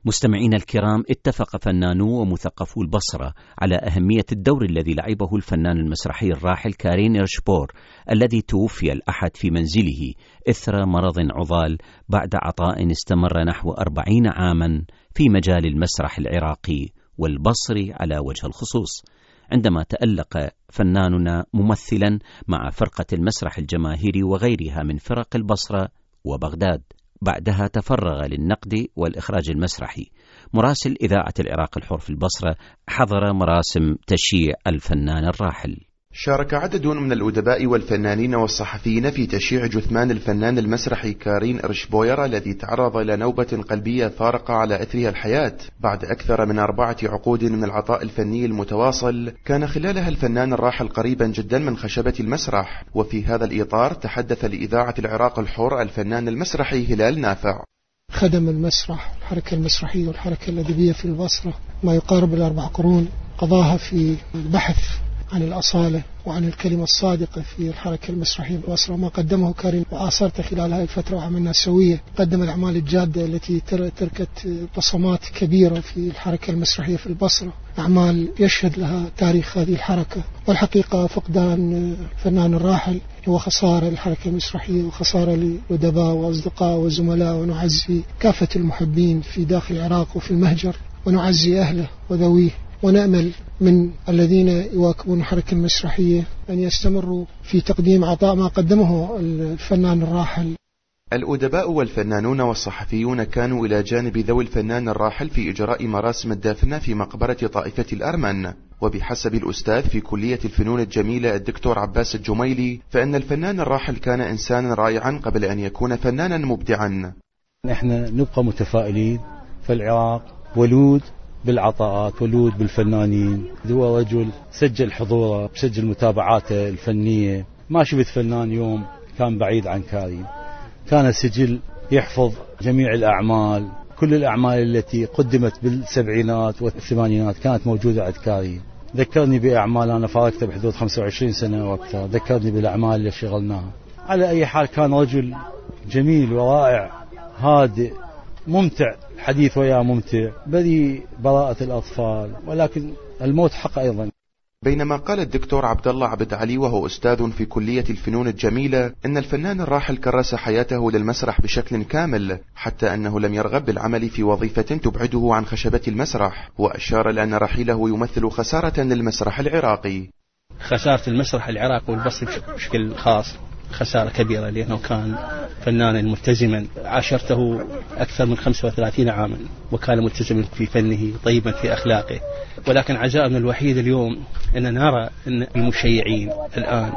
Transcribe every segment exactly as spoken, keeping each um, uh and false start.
مستمعين الكرام، اتفق فنانو ومثقفو البصرة على أهمية الدور الذي لعبه الفنان المسرحي الراحل كارين إرشبور الذي توفي الأحد في منزله إثر مرض عضال بعد عطاء استمر نحو أربعين عاما في مجال المسرح العراقي والبصري على وجه الخصوص، عندما تألق فناننا ممثلا مع فرقة المسرح الجماهيري وغيرها من فرق البصرة وبغداد. بعدها تفرغ للنقد والإخراج المسرحي. مراسل إذاعة العراق الحر في البصرة حضر مراسم تشييع الفنان الراحل. شارك عدد من الأدباء والفنانين والصحفيين في تشييع جثمان الفنان المسرحي كارين إرشبوير الذي تعرض إلى نوبة قلبية فارقة على أثرها الحياة بعد أكثر من أربعة عقود من العطاء الفني المتواصل، كان خلالها الفنان الراحل قريبا جدا من خشبة المسرح. وفي هذا الإطار تحدث لإذاعة العراق الحر الفنان المسرحي هلال نافع. خدم المسرح الحركة المسرحية والحركة الأدبية في البصرة ما يقارب الأربع قرون، قضاها في البحث عن الأصالة وعن الكلمة الصادقة في الحركة المسرحية بالبصرة. ما قدمه كارين وعاصرته خلال هذه الفترة وعملنا سوية، قدم الأعمال الجادة التي تركت بصمات كبيرة في الحركة المسرحية في البصرة، أعمال يشهد لها تاريخ هذه الحركة. والحقيقة فقدان الفنان الراحل هو خسارة للحركة المسرحية وخسارة للأدباء وأصدقاء وزملاء، ونعزي كافة المحبين في داخل العراق وفي المهجر، ونعزي أهله وذويه، ونأمل من الذين يواكبون الحركة المسرحية أن يستمروا في تقديم عطاء ما قدمه الفنان الراحل. الأدباء والفنانون والصحفيون كانوا إلى جانب ذوي الفنان الراحل في إجراء مراسم الدافنة في مقبرة طائفة الأرمن. وبحسب الأستاذ في كلية الفنون الجميلة الدكتور عباس الجميلي، فإن الفنان الراحل كان إنسانا رائعا قبل أن يكون فنانا مبدعا. نحن نبقى متفائلين، فالعراق ولود بالعطاءات، ولود بالفنانين. هو رجل سجل حضوره، سجل متابعاته الفنية. ما شفت فنان يوم كان بعيد عن كارين. كان سجل يحفظ جميع الأعمال، كل الأعمال التي قدمت بالسبعينات والثمانينات كانت موجودة عند كارين. ذكرني بأعمال أنا فارقته بحدود خمسة وعشرين سنة وأكثر، ذكرني بالأعمال اللي شغلناها. على أي حال كان رجل جميل ورائع، هادئ، ممتع، الحديث وياه ممتع، بريء براءة الأطفال، ولكن الموت حق أيضا. بينما قال الدكتور عبد الله عبد علي وهو أستاذ في كلية الفنون الجميلة إن الفنان الراحل كرس حياته للمسرح بشكل كامل، حتى أنه لم يرغب بالعمل في وظيفة تبعده عن خشبة المسرح، وأشار لأن رحيله يمثل خسارة للمسرح العراقي. خسارة المسرح العراقي والبصري بشكل خاص خسارة كبيرة، لأنه كان فنانا ملتزما، عاشرته أكثر من خمسة وثلاثين عاما، وكان ملتزما في فنه، طيبا في أخلاقه. ولكن عزائنا الوحيد اليوم أن نرى أن المشيعين الآن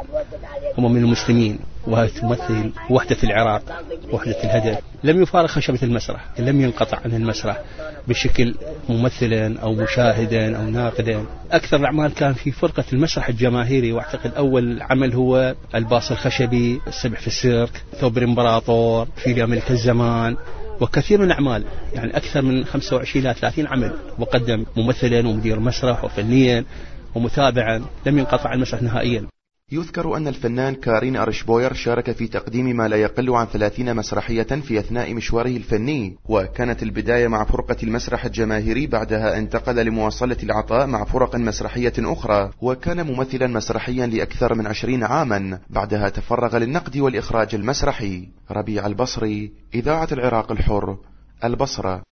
هم من المسلمين، وهي تمثل وحدة العراق، وحدة الهدف. لم يفارق خشبة المسرح، لم ينقطع عن المسرح بشكل ممثلا أو مشاهدا أو ناقدا. أكثر الأعمال كان في فرقة المسرح الجماهيري، واعتقد أول عمل هو الباص الخشبي، السبع في السيرك، ثوب الإمبراطور، في ملك الزمان، وكثير من الأعمال، يعني أكثر من خمسة وعشرين إلى ثلاثين عمل، وقدم ممثلا ومدير مسرح وفنيا ومتابعا، لم ينقطع عن المسرح نهائيا. يذكر أن الفنان كارين إرشبوير شارك في تقديم ما لا يقل عن ثلاثين مسرحية في أثناء مشواره الفني، وكانت البداية مع فرقة المسرح الجماهيري، بعدها انتقل لمواصلة العطاء مع فرق مسرحية أخرى، وكان ممثلا مسرحيا لأكثر من عشرين عاما، بعدها تفرغ للنقد والإخراج المسرحي. ربيع البصري، إذاعة العراق الحر، البصرة.